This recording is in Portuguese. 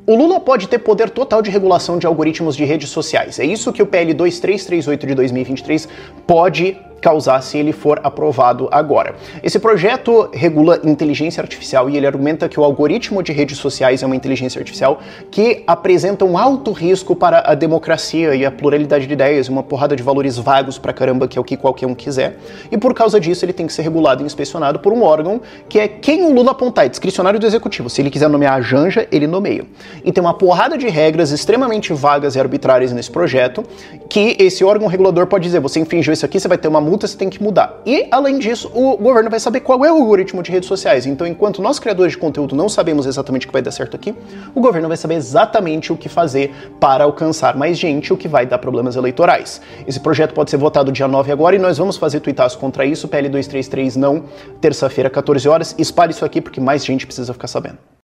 O Lula pode ter poder total de regulação de algoritmos de redes sociais. É isso que o PL 2338 de 2023 pode causar se ele for aprovado agora. Esse projeto regula inteligência artificial e ele argumenta que o algoritmo de redes sociais é uma inteligência artificial que apresenta um alto risco para a democracia e a pluralidade de ideias, uma porrada de valores vagos pra caramba, que é o que qualquer um quiser, e por causa disso ele tem que ser regulado e inspecionado por um órgão que é quem o Lula apontar, é discricionário do executivo. Se ele quiser nomear a Janja, ele nomeia. E tem uma porrada de regras extremamente vagas e arbitrárias nesse projeto, que esse órgão regulador pode dizer, você infringiu isso aqui, você vai ter uma multa, você tem que mudar. E, além disso, o governo vai saber qual é o algoritmo de redes sociais. Então, enquanto nós, criadores de conteúdo, não sabemos exatamente o que vai dar certo aqui, o governo vai saber exatamente o que fazer para alcançar mais gente, o que vai dar problemas eleitorais. Esse projeto pode ser votado dia 9 agora e nós vamos fazer tuitaço contra isso, PL 233 não, terça-feira, 14 horas. Espalhe isso aqui porque mais gente precisa ficar sabendo.